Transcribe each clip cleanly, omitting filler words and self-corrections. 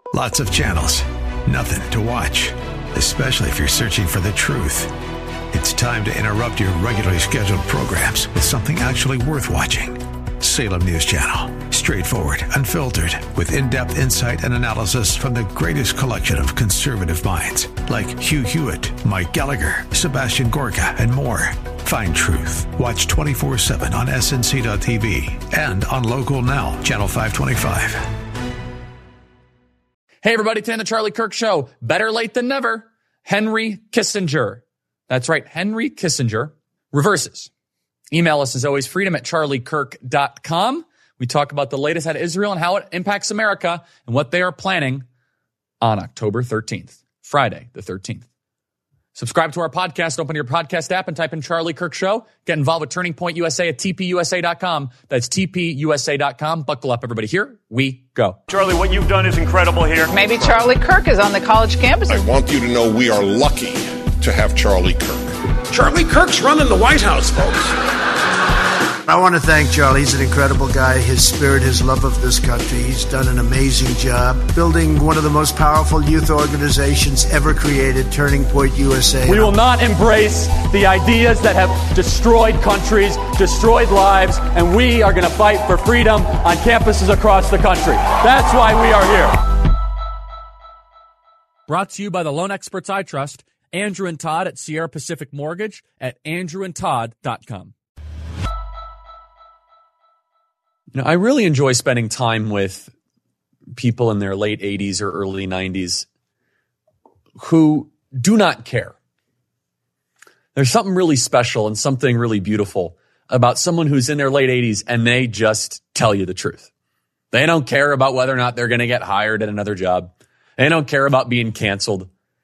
Lots of channels, nothing to watch, especially if you're searching for the truth. It's time to interrupt your regularly scheduled programs with something actually worth watching. Salem News Channel. Straightforward, unfiltered, with in-depth insight and analysis from the greatest collection of conservative minds like Hugh Hewitt, Mike Gallagher, Sebastian Gorka, and more. Find truth. Watch 24/7 on snc.tv and on Local Now, Channel 525. Hey, everybody, today on the Charlie Kirk Show. Better late than never. Henry Kissinger. That's right, Henry Kissinger reverses. Email us, as always, freedom@charliekirk.com. We talk about the latest out of Israel and how it impacts America and what they are planning on October 13th, Friday the 13th. Subscribe to our podcast. Open your podcast app and type in Charlie Kirk Show. Get involved with Turning Point USA at tpusa.com. That's tpusa.com. Buckle up, everybody. Here we go. Charlie, what you've done is incredible here. Maybe Charlie Kirk is on the college campus. I want you to know we are lucky to have Charlie Kirk. Charlie Kirk's running the White House, folks. I want to thank Charlie. He's an incredible guy. His spirit, his love of this country. He's done an amazing job building one of the most powerful youth organizations ever created, Turning Point USA. We will not embrace the ideas that have destroyed countries, destroyed lives, and we are going to fight for freedom on campuses across the country. That's why we are here. Brought to you by the loan experts I trust, Andrew and Todd at Sierra Pacific Mortgage at andrewandtodd.com. You know, I really enjoy spending time with people in their late 80s or early 90s who do not care. There's something really special and something really beautiful about someone who's in their late 80s and they just tell you the truth. They don't care about whether or not they're going to get hired at another job. They don't care about being canceled.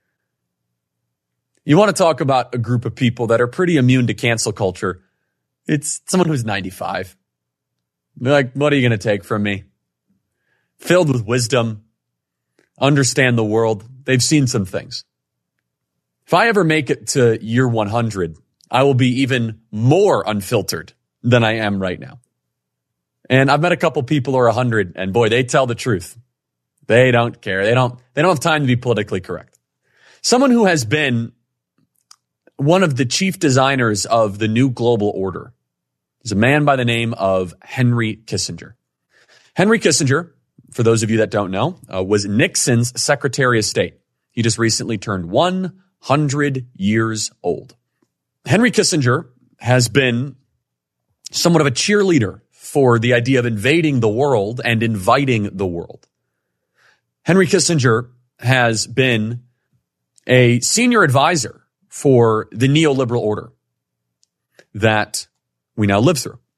You want to talk about a group of people that are pretty immune to cancel culture. It's someone who's 95. They're like, what are you going to take from me? Filled with wisdom, understand the world. They've seen some things. If I ever make it to year 100, I will be even more unfiltered than I am right now. And I've met a couple people who are 100, and boy, they tell the truth. They don't care. They don't have time to be politically correct. Someone who has been one of the chief designers of the new global order is a man by the name of Henry Kissinger. Henry Kissinger, for those of you that don't know, was Nixon's Secretary of State. He just recently turned 100 years old. Henry Kissinger has been somewhat of a cheerleader for the idea of invading the world and inviting the world. Henry Kissinger has been a senior advisor for the neoliberal order that we now live through.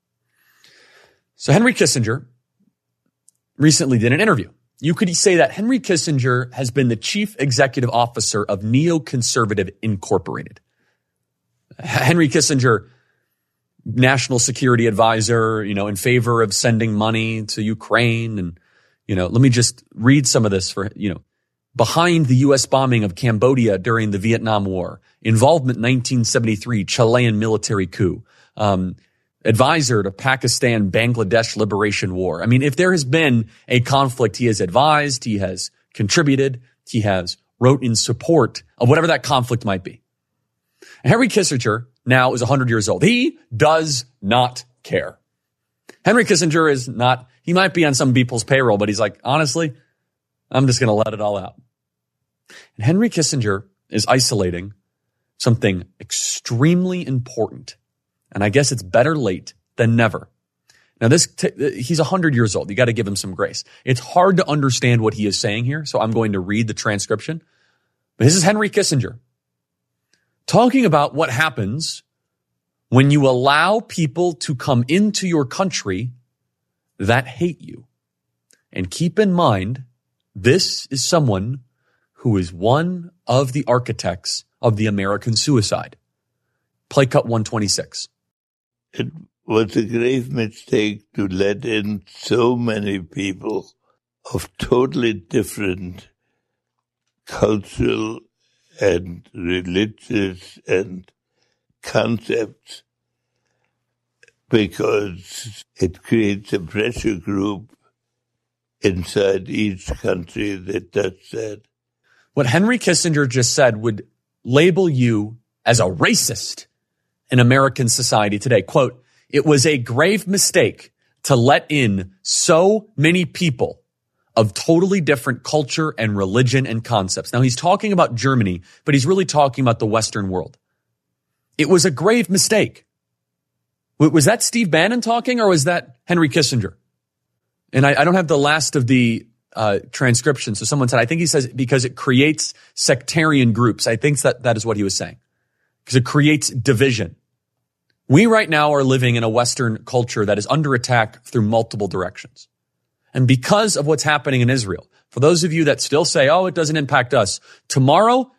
So Henry Kissinger recently did an interview. You could say that Henry Kissinger has been the chief executive officer of Neoconservative Incorporated. Henry Kissinger, national security advisor, in favor of sending money to Ukraine. And, let me just read some of this for, behind the U.S. bombing of Cambodia during the Vietnam War, involvement 1973 Chilean military coup, advisor to Pakistan-Bangladesh Liberation War. I mean, if there has been a conflict, he has advised, he has contributed, he has wrote in support of whatever that conflict might be. Henry Kissinger now is 100 years old. He does not care. Henry Kissinger is not, he might be on some people's payroll, but he's like, honestly, I'm just going to let it all out. And Henry Kissinger is isolating something extremely important. And I guess it's better late than never. Now, he's 100 years old. You got to give him some grace. It's hard to understand what he is saying here, so I'm going to read the transcription. But this is Henry Kissinger talking about what happens when you allow people to come into your country that hate you. And keep in mind, this is someone who is one of the architects of the American suicide. Play cut 126. It was a grave mistake to let in so many people of totally different cultural and religious and concepts, because it creates a pressure group inside each country that does that. What Henry Kissinger just said would label you as a racist in American society today. Quote, "It was a grave mistake to let in so many people of totally different culture and religion and concepts." Now, he's talking about Germany, but he's really talking about the Western world. It was a grave mistake. Was that Steve Bannon talking, or was that Henry Kissinger? And I don't have the last of the transcription. So someone said, I think he says because it creates sectarian groups. I think that is what he was saying, because it creates division. We right now are living in a Western culture that is under attack through multiple directions. And because of what's happening in Israel, for those of you that still say, oh, it doesn't impact us, tomorrow,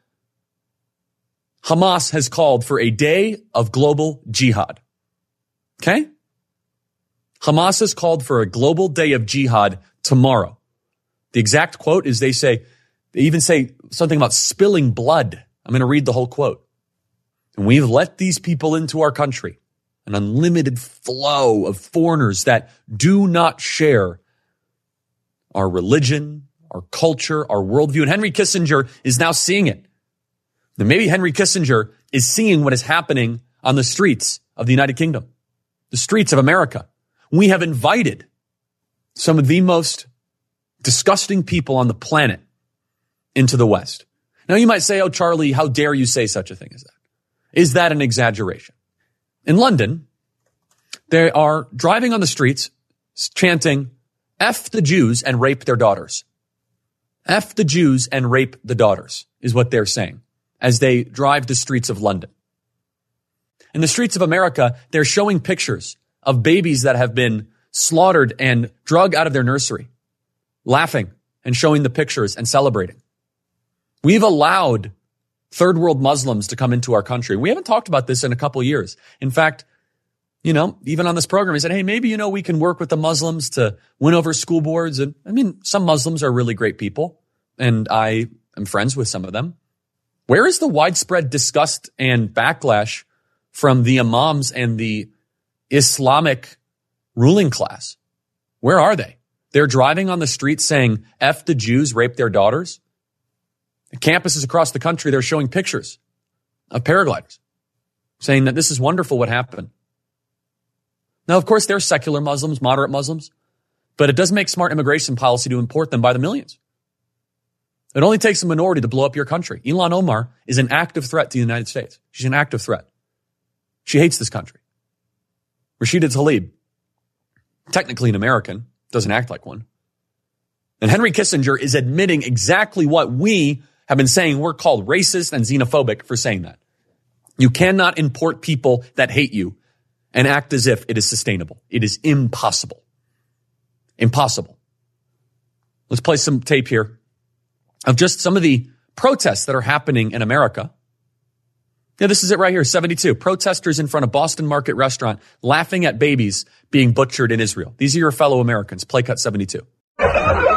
Hamas has called for a day of global jihad. Okay? Hamas has called for a global day of jihad tomorrow. The exact quote is they even say something about spilling blood. I'm going to read the whole quote. "And we've let these people into our country, an unlimited flow of foreigners that do not share our religion, our culture, our worldview." And Henry Kissinger is now seeing it. Now, maybe Henry Kissinger is seeing what is happening on the streets of the United Kingdom, the streets of America. We have invited some of the most disgusting people on the planet into the West. Now, you might say, oh, Charlie, how dare you say such a thing as that? Is that an exaggeration? In London, they are driving on the streets chanting, F the Jews and rape their daughters. F the Jews and rape the daughters is what they're saying as they drive the streets of London. In the streets of America, they're showing pictures of babies that have been slaughtered and drug out of their nursery, laughing and showing the pictures and celebrating. We've allowed third world Muslims to come into our country. We haven't talked about this in a couple of years. In fact, even on this program, he said, hey, maybe, we can work with the Muslims to win over school boards. And some Muslims are really great people, and I am friends with some of them. Where is the widespread disgust and backlash from the imams and the Islamic ruling class? Where are they? They're driving on the streets saying, F the Jews, rape their daughters. At campuses across the country, they're showing pictures of paragliders saying that this is wonderful what happened. Now, of course, there are secular Muslims, moderate Muslims, but it doesn't make smart immigration policy to import them by the millions. It only takes a minority to blow up your country. Ilhan Omar is an active threat to the United States. She's an active threat. She hates this country. Rashida Tlaib, technically an American, doesn't act like one. And Henry Kissinger is admitting exactly what we have been saying. We're called racist and xenophobic for saying that. You cannot import people that hate you and act as if it is sustainable. It is impossible. Impossible. Let's play some tape here of just some of the protests that are happening in America. Yeah, this is it right here, 72. Protesters in front of Boston Market restaurant laughing at babies being butchered in Israel. These are your fellow Americans. Play cut 72. That's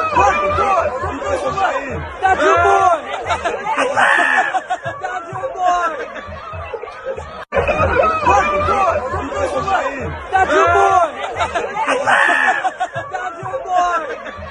your boy! That's your boy! That's your boy! That's your boy!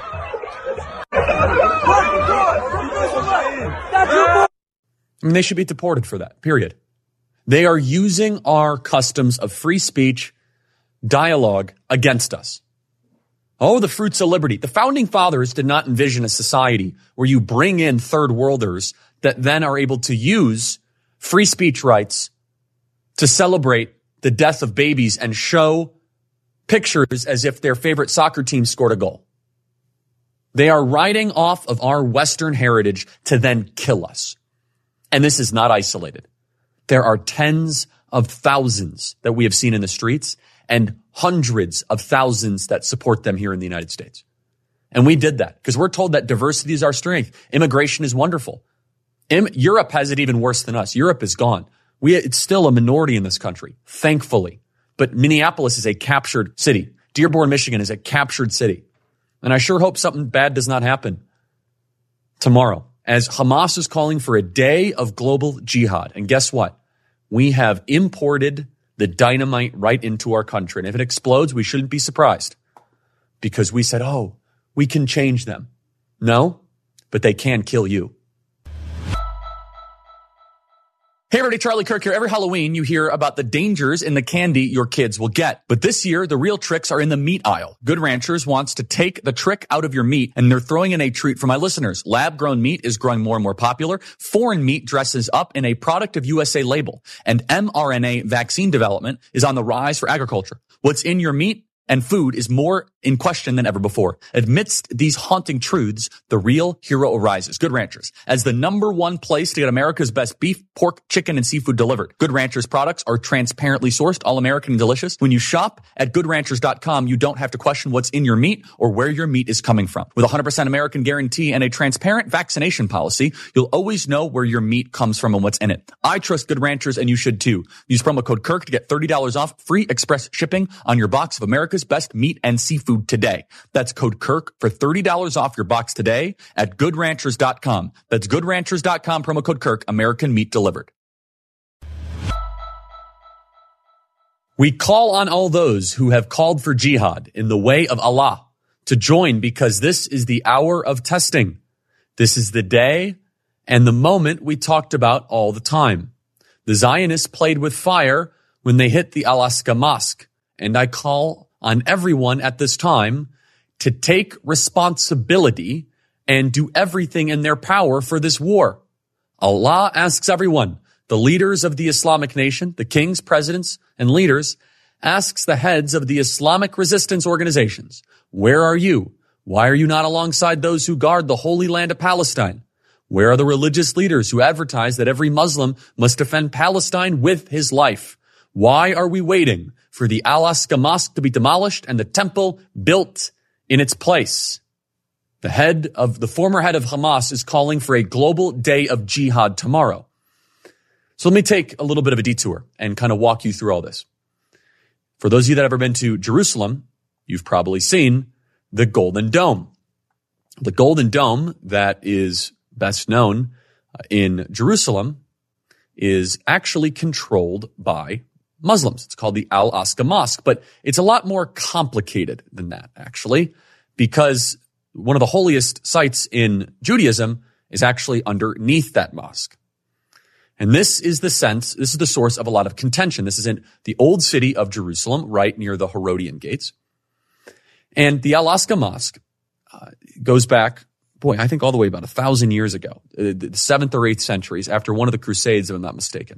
That's your boy! I mean, they should be deported for that, period. They are using our customs of free speech dialogue against us. Oh, the fruits of liberty. The founding fathers did not envision a society where you bring in third worlders that then are able to use free speech rights to celebrate the death of babies and show pictures as if their favorite soccer team scored a goal. They are riding off of our Western heritage to then kill us. And this is not isolated. There are tens of thousands that we have seen in the streets and hundreds of thousands that support them here in the United States. And we did that because we're told that diversity is our strength. Immigration is wonderful. Europe has it even worse than us. Europe is gone. It's still a minority in this country, thankfully. But Minneapolis is a captured city. Dearborn, Michigan is a captured city. And I sure hope something bad does not happen tomorrow, as Hamas is calling for a day of global jihad. And guess what? We have imported the dynamite right into our country. And if it explodes, we shouldn't be surprised because we said, oh, we can change them. No, but they can kill you. Hey everybody, Charlie Kirk here. Every Halloween you hear about the dangers in the candy your kids will get. But this year, the real tricks are in the meat aisle. Good Ranchers wants to take the trick out of your meat, and they're throwing in a treat for my listeners. Lab-grown meat is growing more and more popular. Foreign meat dresses up in a product of USA label. And mRNA vaccine development is on the rise for agriculture. What's in your meat and food is more in question than ever before. Amidst these haunting truths, the real hero arises. Good Ranchers, as the #1 place to get America's best beef, pork, chicken, and seafood delivered. Good Ranchers products are transparently sourced, all American and delicious. When you shop at goodranchers.com, you don't have to question what's in your meat or where your meat is coming from. With a 100% American guarantee and a transparent vaccination policy, you'll always know where your meat comes from and what's in it. I trust Good Ranchers, and you should too. Use promo code Kirk to get $30 off free express shipping on your box of America's best meat and seafood today. That's code Kirk for $30 off your box today at goodranchers.com. That's goodranchers.com, promo code Kirk, American meat delivered. We call on all those who have called for jihad in the way of Allah to join, because this is the hour of testing. This is the day and the moment we talked about all the time. The Zionists played with fire when they hit the Al-Aqsa Mosque, and I call on everyone at this time to take responsibility and do everything in their power for this war. Allah asks everyone, the leaders of the Islamic nation, the kings, presidents, and leaders, asks the heads of the Islamic resistance organizations, where are you? Why are you not alongside those who guard the holy land of Palestine? Where are the religious leaders who advertise that every Muslim must defend Palestine with his life? Why are we waiting for the Al-Aqsa Mosque to be demolished and the temple built in its place? The former head of Hamas is calling for a global day of jihad tomorrow. So let me take a little bit of a detour and kind of walk you through all this. For those of you that have ever been to Jerusalem, you've probably seen the Golden Dome. The Golden Dome that is best known in Jerusalem is actually controlled by Muslims. It's called the Al-Aqsa Mosque, but it's a lot more complicated than that, actually, because one of the holiest sites in Judaism is actually underneath that mosque. And this is the source of a lot of contention. This is in the old city of Jerusalem, right near the Herodian gates. And the Al-Aqsa Mosque goes back, I think all the way about 1,000 years ago, the 7th or 8th centuries, after one of the Crusades, if I'm not mistaken.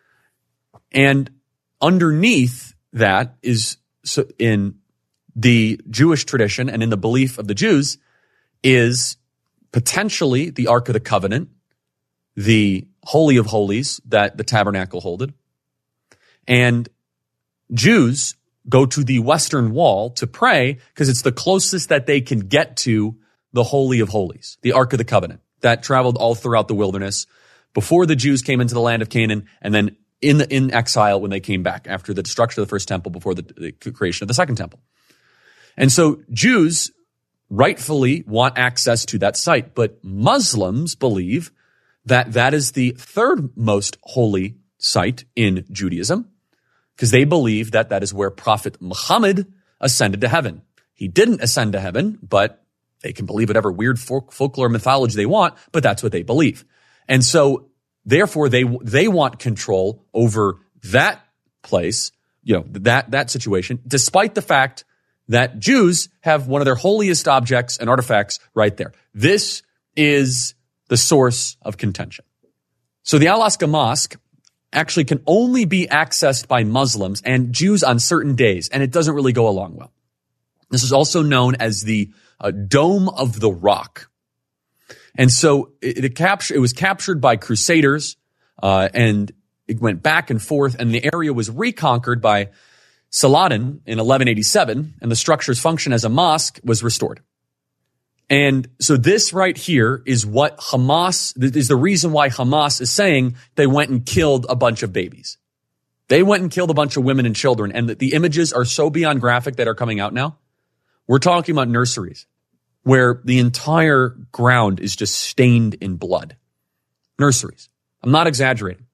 And underneath that is, in the Jewish tradition and in the belief of the Jews, is potentially the Ark of the Covenant, the Holy of Holies that the tabernacle holded. And Jews go to the Western Wall to pray because it's the closest that they can get to the Holy of Holies, the Ark of the Covenant, that traveled all throughout the wilderness before the Jews came into the land of Canaan, and then in exile when they came back after the destruction of the first temple, before the creation of the second temple. And so Jews rightfully want access to that site, but Muslims believe that that is the third most holy site in Judaism, because they believe that that is where Prophet Muhammad ascended to heaven. He didn't ascend to heaven, but they can believe whatever weird folklore mythology they want, but that's what they believe. And so therefore they want control over that place, that situation, despite the fact that Jews have one of their holiest objects and artifacts right there. This is the source of contention. So the Al-Aqsa Mosque actually can only be accessed by Muslims and Jews on certain days, and it doesn't really go along well. This is also known as the Dome of the Rock. And so it was captured by Crusaders, and it went back and forth, and the area was reconquered by Saladin in 1187, and the structure's function as a mosque was restored. And so this right here is what is the reason why Hamas is saying they went and killed a bunch of babies. They went and killed a bunch of women and children, and the images are so beyond graphic that are coming out now. We're talking about nurseries where the entire ground is just stained in blood. Nurseries. I'm not exaggerating.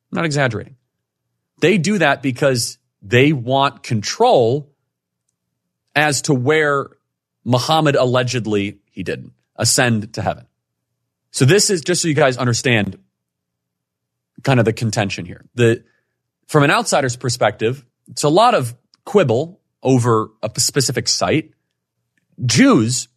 They do that because they want control as to where Muhammad allegedly, he didn't ascend to heaven. So this is just so you guys understand kind of the contention here. From an outsider's perspective, it's a lot of quibble over a specific site. Jews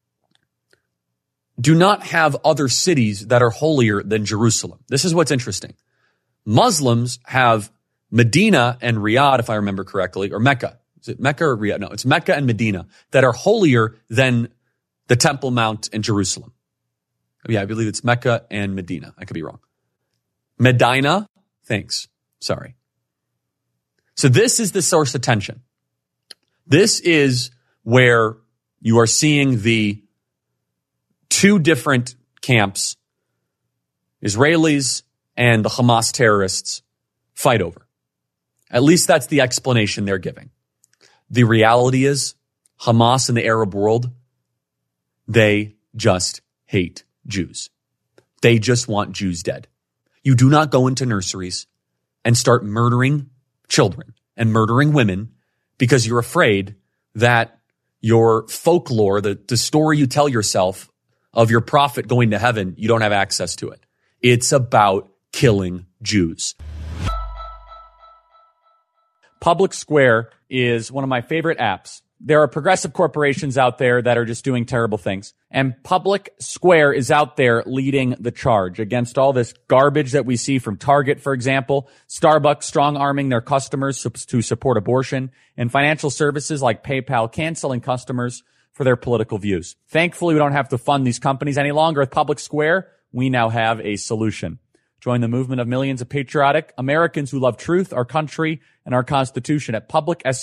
do not have other cities that are holier than Jerusalem. This is what's interesting. Muslims have Medina and Riyadh, if I remember correctly, or Mecca. Is it Mecca or Riyadh? No, it's Mecca and Medina that are holier than the Temple Mount in Jerusalem. Yeah, I believe it's Mecca and Medina. I could be wrong. Medina, thanks. Sorry. So this is the source of tension. This is where you are seeing the two different camps, Israelis and the Hamas terrorists, fight over. At least that's the explanation they're giving. The reality is Hamas in the Arab world, they just hate Jews. They just want Jews dead. You do not go into nurseries and start murdering children and murdering women because you're afraid that your folklore, the story you tell yourself of your prophet going to heaven, you don't have access to it. It's about killing Jews. Public Square is one of my favorite apps. There are progressive corporations out there that are just doing terrible things. And Public Square is out there leading the charge against all this garbage that we see from Target, for example, Starbucks strong-arming their customers to support abortion, and financial services like PayPal canceling customers for their political views. Thankfully, we don't have to fund these companies any longer with Public Square. We now have a solution. Join the movement of millions of patriotic Americans who love truth, our country, and our Constitution at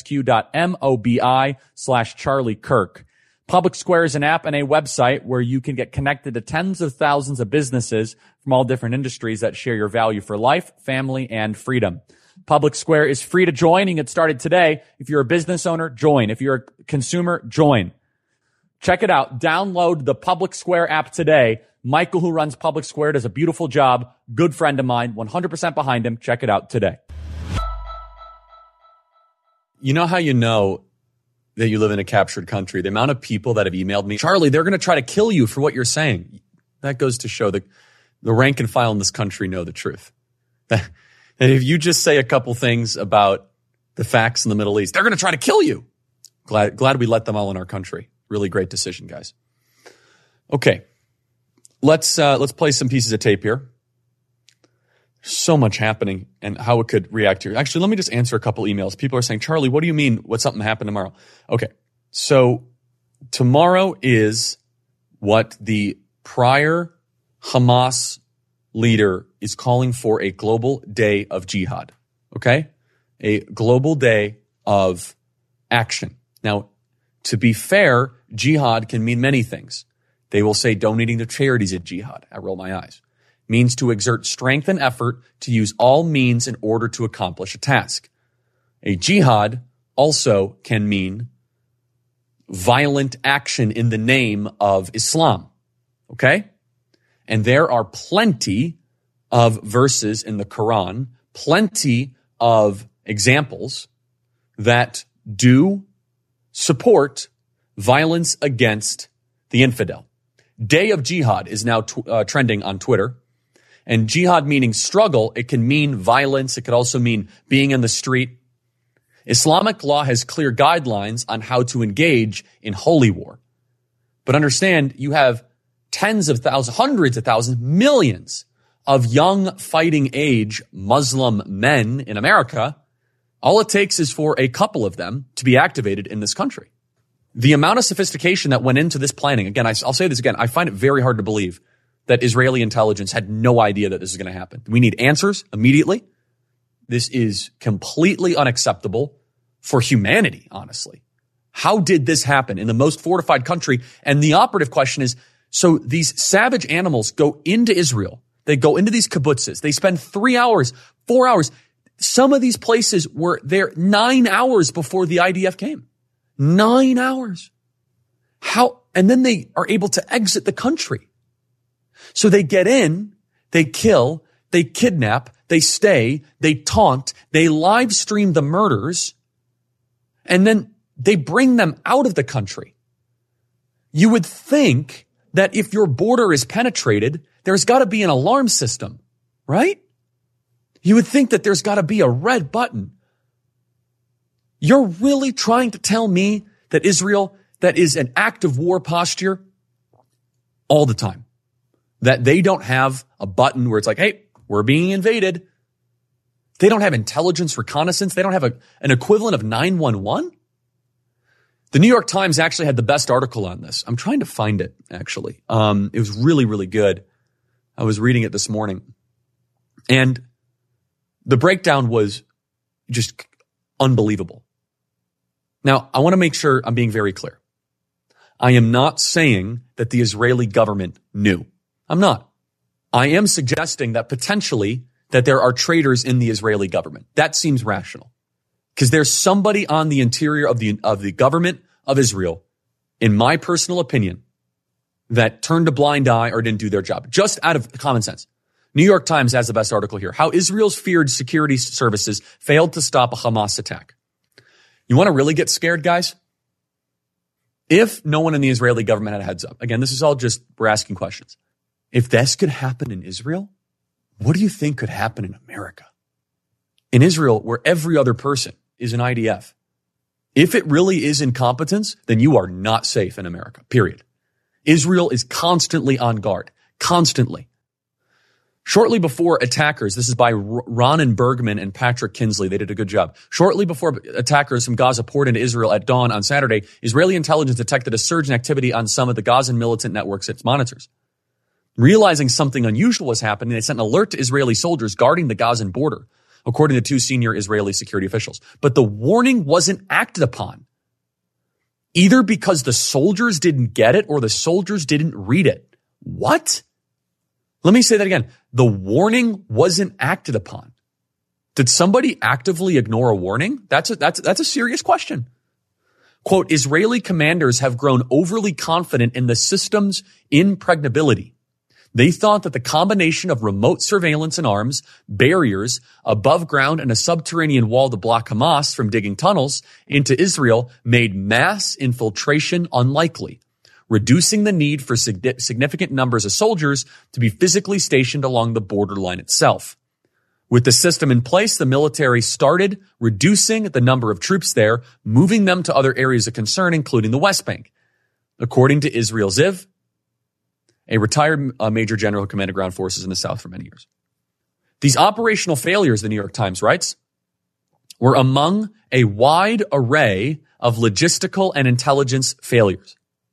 publicsq.mobi/Charlie Kirk. Public Square is an app and a website where you can get connected to tens of thousands of businesses from all different industries that share your value for life, family, and freedom. Public Square is free to join. You can get started today. If you're a business owner, join. If you're a consumer, join. Check it out. Download the Public Square app today. Michael, who runs Public Square, does a beautiful job. Good friend of mine, 100% behind him. Check it out today. You know how you know that you live in a captured country? The amount of people that have emailed me, Charlie, they're going to try to kill you for what you're saying. That goes to show that the rank and file in this country know the truth. That if you just say a couple things about the facts in the Middle East, they're going to try to kill you. Glad we let them all in our country. Really great decision, guys. Okay. Let's play some pieces of tape here. So much happening and how it could react here. Actually, let me just answer a couple emails. People are saying, Charlie, what do you mean? What something happened tomorrow? Okay. So tomorrow is what the prior Hamas leader is calling for, a global day of jihad. Okay. A global day of action. Now, to be fair, jihad can mean many things. They will say donating to charities is jihad. I roll my eyes. Means to exert strength and effort to use all means in order to accomplish a task. A jihad also can mean violent action in the name of Islam. Okay? And there are plenty of verses in the Quran, plenty of examples that do support violence against the infidel. Day of Jihad is now trending on Twitter. And jihad meaning struggle, it can mean violence. It could also mean being in the street. Islamic law has clear guidelines on how to engage in holy war. But understand, you have tens of thousands, hundreds of thousands, millions of young fighting age Muslim men in America. All it takes is for a couple of them to be activated in this country. The amount of sophistication that went into this planning, again, I'll say this again, I find it very hard to believe that Israeli intelligence had no idea that this is going to happen. We need answers immediately. This is completely unacceptable for humanity, honestly. How did this happen in the most fortified country? And the operative question is, so these savage animals go into Israel. They go into these kibbutzes. They spend 3 hours, 4 hours. Some of these places were there 9 hours before the IDF came. 9 hours. How? And then they are able to exit the country. So they get in, they kill, they kidnap, they stay, they taunt, they live stream the murders, and then they bring them out of the country. You would think that if your border is penetrated, there's got to be an alarm system, right? You would think that there's got to be a red button. You're really trying to tell me that Israel, that is an active war posture all the time, that they don't have a button where it's like, hey, we're being invaded. They don't have intelligence reconnaissance. They don't have an equivalent of 911. The New York Times actually had the best article on this. I'm trying to find it, actually. It was really, really good. I was reading it this morning. And the breakdown was just unbelievable. Now, I want to make sure I'm being very clear. I am not saying that the Israeli government knew. I'm not. I am suggesting that potentially that there are traitors in the Israeli government. That seems rational. Because there's somebody on the interior of the government of Israel, in my personal opinion, that turned a blind eye or didn't do their job. Just out of common sense. New York Times has the best article here. How Israel's feared security services failed to stop a Hamas attack. You want to really get scared, guys? If no one in the Israeli government had a heads up, again, this is all just, we're asking questions. If this could happen in Israel, what do you think could happen in America? In Israel, where every other person is an IDF. If it really is incompetence, then you are not safe in America, period. Israel is constantly on guard, constantly. Shortly before attackers, this is by Ronan Bergman and Patrick Kinsley, they did a good job. Shortly before attackers from Gaza poured into Israel at dawn on Saturday, Israeli intelligence detected a surge in activity on some of the Gazan militant networks it monitors. Realizing something unusual was happening, they sent an alert to Israeli soldiers guarding the Gazan border, according to two senior Israeli security officials. But the warning wasn't acted upon, either because the soldiers didn't get it or the soldiers didn't read it. What? Let me say that again. The warning wasn't acted upon. Did somebody actively ignore a warning? That's a serious question. Quote, Israeli commanders have grown overly confident in the system's impregnability. They thought that the combination of remote surveillance and arms, barriers, above ground, and a subterranean wall to block Hamas from digging tunnels into Israel made mass infiltration unlikely, reducing the need for significant numbers of soldiers to be physically stationed along the borderline itself. With the system in place, the military started reducing the number of troops there, moving them to other areas of concern, including the West Bank. According to Israel Ziv, a retired major general who commanded ground forces in the South for many years. These operational failures, the New York Times writes, were among a wide array of logistical and intelligence failures.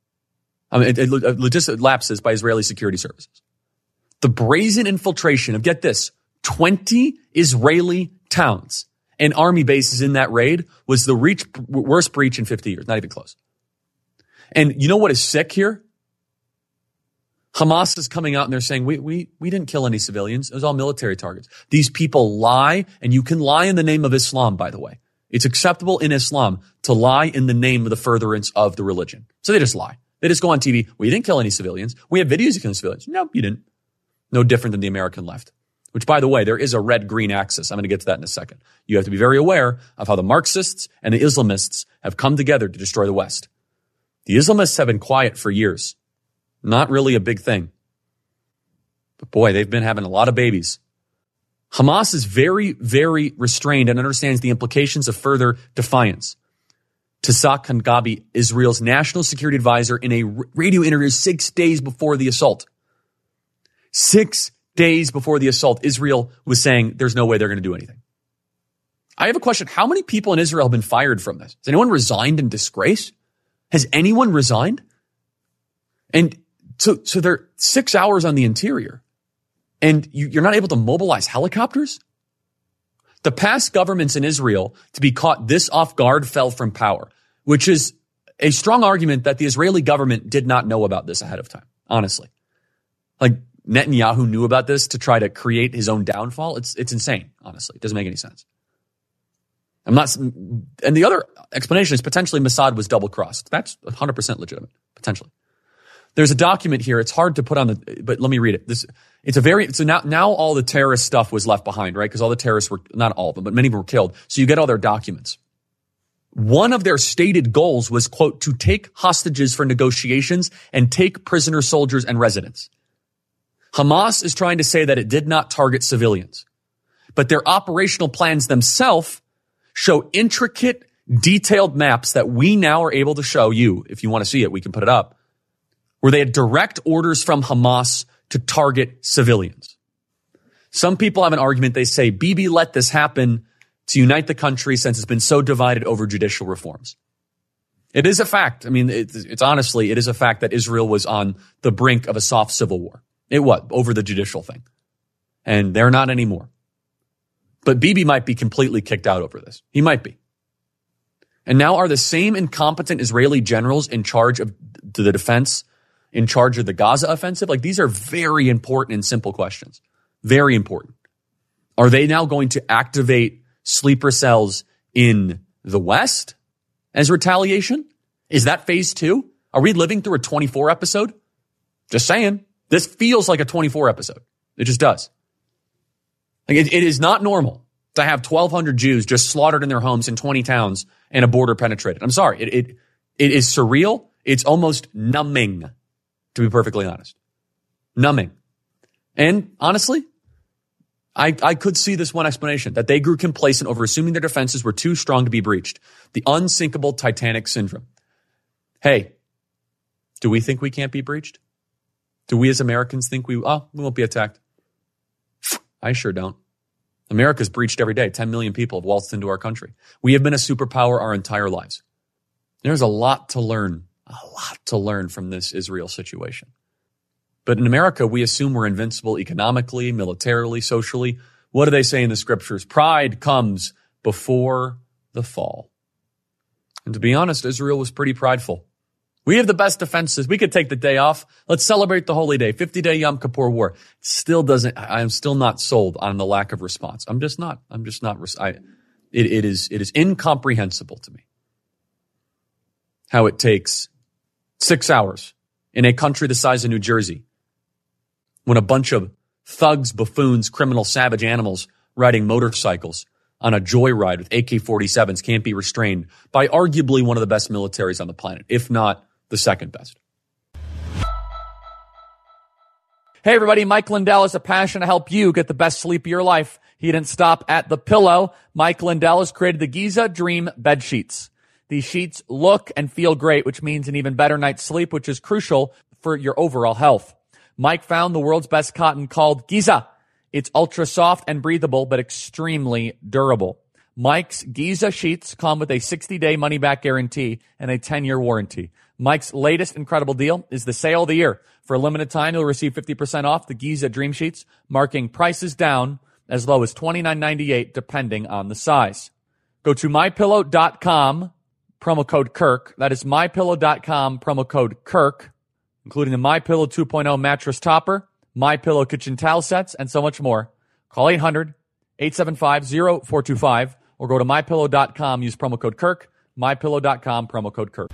Logistic lapses by Israeli security services. The brazen infiltration of, get this, 20 Israeli towns and army bases in that raid was the worst breach in 50 years, not even close. And you know what is sick here? Hamas is coming out and they're saying, we didn't kill any civilians. It was all military targets. These people lie, and you can lie in the name of Islam, by the way. It's acceptable in Islam to lie in the name of the furtherance of the religion. So they just lie. They just go on TV. We didn't kill any civilians. We have videos of killing civilians. No, you didn't. No different than the American left. Which, by the way, there is a red-green axis. I'm going to get to that in a second. You have to be very aware of how the Marxists and the Islamists have come together to destroy the West. The Islamists have been quiet for years. Not really a big thing. But boy, they've been having a lot of babies. Hamas is very, very restrained and understands the implications of further defiance. Tzak Hangabi, Israel's national security advisor, in a radio interview 6 days before the assault. 6 days before the assault, Israel was saying there's no way they're going to do anything. I have a question. How many people in Israel have been fired from this? Has anyone resigned in disgrace? Has anyone resigned? And so they're 6 hours on the interior, and you're not able to mobilize helicopters? The past governments in Israel to be caught this off guard fell from power, which is a strong argument that the Israeli government did not know about this ahead of time, honestly. Like Netanyahu knew about this to try to create his own downfall. It's insane, honestly. It doesn't make any sense. And the other explanation is potentially Mossad was double-crossed. That's 100% legitimate, potentially. There's a document here. It's hard to put on but let me read it. So now all the terrorist stuff was left behind, right? Because all the terrorists were, not all of them, but many of them were killed. So you get all their documents. One of their stated goals was, quote, to take hostages for negotiations and take prisoner soldiers and residents. Hamas is trying to say that it did not target civilians, but their operational plans themselves show intricate, detailed maps that we now are able to show you. If you want to see it, we can put it up, where they had direct orders from Hamas to target civilians. Some people have an argument. They say Bibi let this happen to unite the country since it's been so divided over judicial reforms. It is a fact. I mean, it's honestly, it is a fact that Israel was on the brink of a soft civil war. It was over the judicial thing. And they're not anymore. But Bibi might be completely kicked out over this. He might be. And now are the same incompetent Israeli generals in charge of the defense, in charge of the Gaza offensive? Like, these are very important and simple questions. Very important. Are they now going to activate sleeper cells in the West as retaliation? Is that phase 2? Are we living through a 24 episode? Just saying. This feels like a 24 episode. It just does. Like it is not normal to have 1,200 Jews just slaughtered in their homes in 20 towns and a border penetrated. I'm sorry. It is surreal. It's almost numbing, to be perfectly honest. Numbing. And honestly, I could see this one explanation, that they grew complacent over assuming their defenses were too strong to be breached. The unsinkable Titanic syndrome. Hey, do we think we can't be breached? Do we as Americans think we won't be attacked? I sure don't. America's breached every day. 10 million people have waltzed into our country. We have been a superpower our entire lives. There's a lot to learn from this Israel situation. But in America, we assume we're invincible economically, militarily, socially. What do they say in the scriptures? Pride comes before the fall. And to be honest, Israel was pretty prideful. We have the best defenses. We could take the day off. Let's celebrate the holy day, 50-day Yom Kippur War. I'm still not sold on the lack of response. I'm just not. It is incomprehensible to me how it takes 6 hours in a country the size of New Jersey, when a bunch of thugs, buffoons, criminal, savage animals riding motorcycles on a joyride with AK-47s can't be restrained by arguably one of the best militaries on the planet, if not the second best. Hey everybody, Mike Lindell has a passion to help you get the best sleep of your life. He didn't stop at the pillow. Mike Lindell has created the Giza Dream bed sheets. These sheets look and feel great, which means an even better night's sleep, which is crucial for your overall health. Mike found the world's best cotton called Giza. It's ultra soft and breathable, but extremely durable. Mike's Giza sheets come with a 60-day money-back guarantee and a 10-year warranty. Mike's latest incredible deal is the sale of the year. For a limited time, you'll receive 50% off the Giza Dream Sheets, marking prices down as low as $29.98, depending on the size. Go to MyPillow.com, promo code Kirk. That is MyPillow.com, promo code Kirk, including the MyPillow 2.0 mattress topper, MyPillow kitchen towel sets, and so much more. Call 800-875-0425 or go to MyPillow.com, use promo code Kirk, MyPillow.com, promo code Kirk.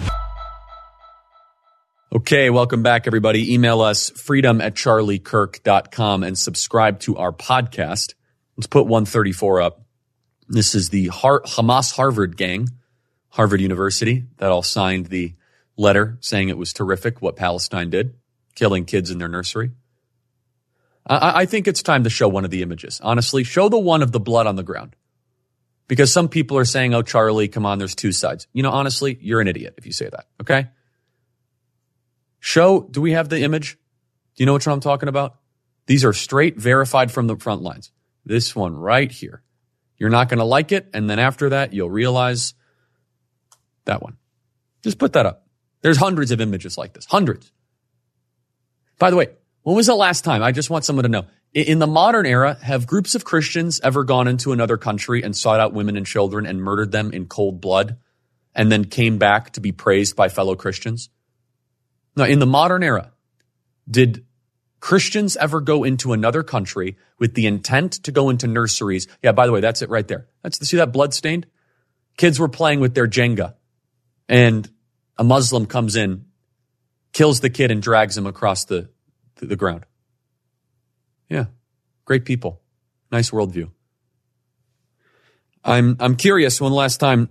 Okay, welcome back, everybody. Email us freedom@charliekirk.com and subscribe to our podcast. Let's put 134 up. This is the Hamas Harvard gang, Harvard University, that all signed the letter saying it was terrific what Palestine did, killing kids in their nursery. I think it's time to show one of the images. Honestly, show the one of the blood on the ground. Because some people are saying, oh, Charlie, come on, there's two sides. You know, honestly, you're an idiot if you say that, okay? Do we have the image? Do you know what I'm talking about? These are straight, verified from the front lines. This one right here. You're not going to like it, and then after that, you'll realize that one. Just put that up. There's hundreds of images like this. Hundreds. By the way, when was the last time? I just want someone to know. In the modern era, have groups of Christians ever gone into another country and sought out women and children and murdered them in cold blood and then came back to be praised by fellow Christians? Now, in the modern era, did Christians ever go into another country with the intent to go into nurseries? Yeah, by the way, that's it right there. See that blood stained? Kids were playing with their Jenga, and a Muslim comes in, kills the kid, and drags him across the ground. Yeah, great people. Nice worldview. I'm curious when the last time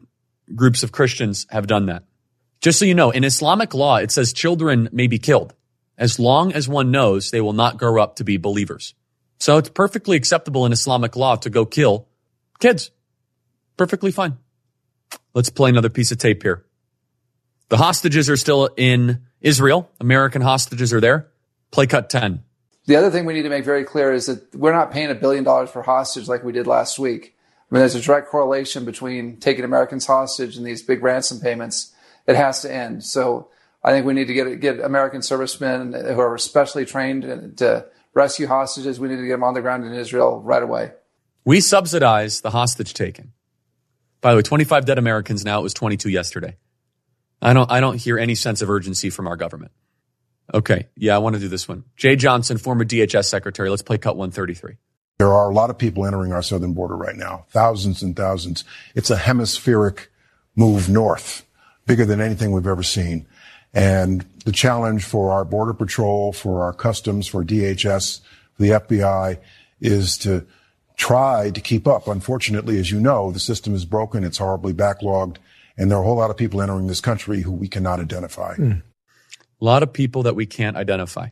groups of Christians have done that. Just so you know, in Islamic law, it says children may be killed as long as one knows they will not grow up to be believers. So it's perfectly acceptable in Islamic law to go kill kids. Perfectly fine. Let's play another piece of tape here. The hostages are still in Israel. American hostages are there. Play cut 10. The other thing we need to make very clear is that we're not paying $1 billion for hostage like we did last week. I mean, there's a direct correlation between taking Americans hostage and these big ransom payments. It has to end. So I think we need to get American servicemen who are specially trained to rescue hostages. We need to get them on the ground in Israel right away. We subsidize the hostage taking. By the way, 25 dead Americans now. It was 22 yesterday. I don't hear any sense of urgency from our government. Okay. Yeah, I want to do this one. Jay Johnson, former DHS secretary. Let's play cut 133. There are a lot of people entering our southern border right now. Thousands and thousands. It's a hemispheric move north, bigger than anything we've ever seen. And the challenge for our Border Patrol, for our Customs, for DHS, for the FBI is to try to keep up. Unfortunately, as you know, the system is broken. It's horribly backlogged. And there are a whole lot of people entering this country who we cannot identify. A lot of people that we can't identify.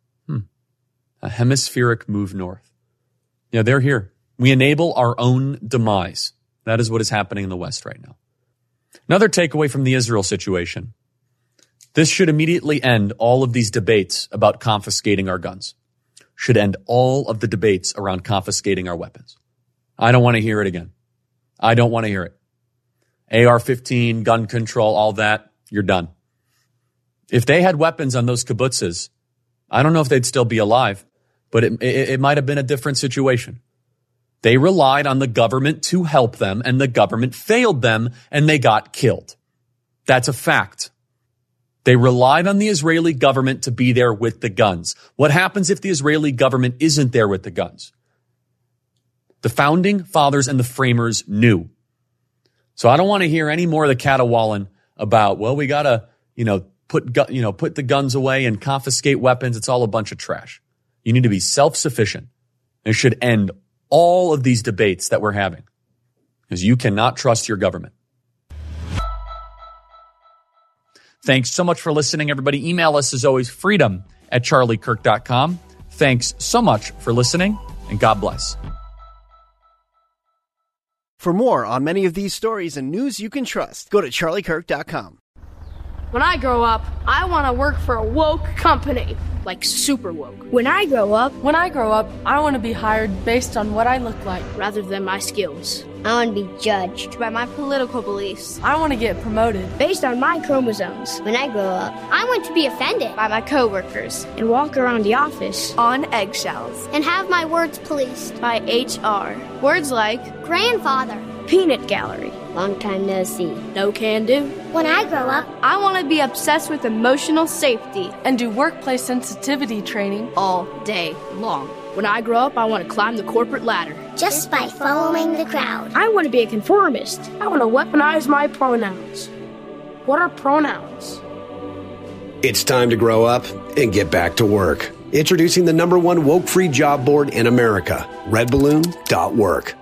A hemispheric move north. Yeah, they're here. We enable our own demise. That is what is happening in the West right now. Another takeaway from the Israel situation. This should immediately end all of these debates about confiscating our guns. Should end all of the debates around confiscating our weapons. I don't want to hear it again. I don't want to hear it. AR-15, gun control, all that, you're done. If they had weapons on those kibbutzes, I don't know if they'd still be alive, but it might have been a different situation. They relied on the government to help them, and the government failed them, and they got killed. That's a fact. They relied on the Israeli government to be there with the guns. What happens if the Israeli government isn't there with the guns? The founding fathers and the framers knew. So I don't want to hear any more of the caterwauling about, well, we got to, put the guns away and confiscate weapons. It's all a bunch of trash. You need to be self-sufficient. It should end all of these debates that we're having because you cannot trust your government. Thanks so much for listening, everybody. Email us as always, freedom@charliekirk.com. Thanks so much for listening, and God bless. For more on many of these stories and news you can trust, go to charliekirk.com. When I grow up, I want to work for a woke company, like super woke. When I grow up, I want to be hired based on what I look like, rather than my skills. I want to be judged by my political beliefs. I want to get promoted based on my chromosomes. When I grow up, I want to be offended by my coworkers and walk around the office on eggshells and have my words policed by HR. Words like grandfather, peanut gallery, long time no see, no can do. When I grow up, I want to be obsessed with emotional safety and do workplace sensitivity training all day long. When I grow up, I want to climb the corporate ladder. Just by following the crowd. I want to be a conformist. I want to weaponize my pronouns. What are pronouns? It's time to grow up and get back to work. Introducing the #1 woke-free job board in America, redballoon.work.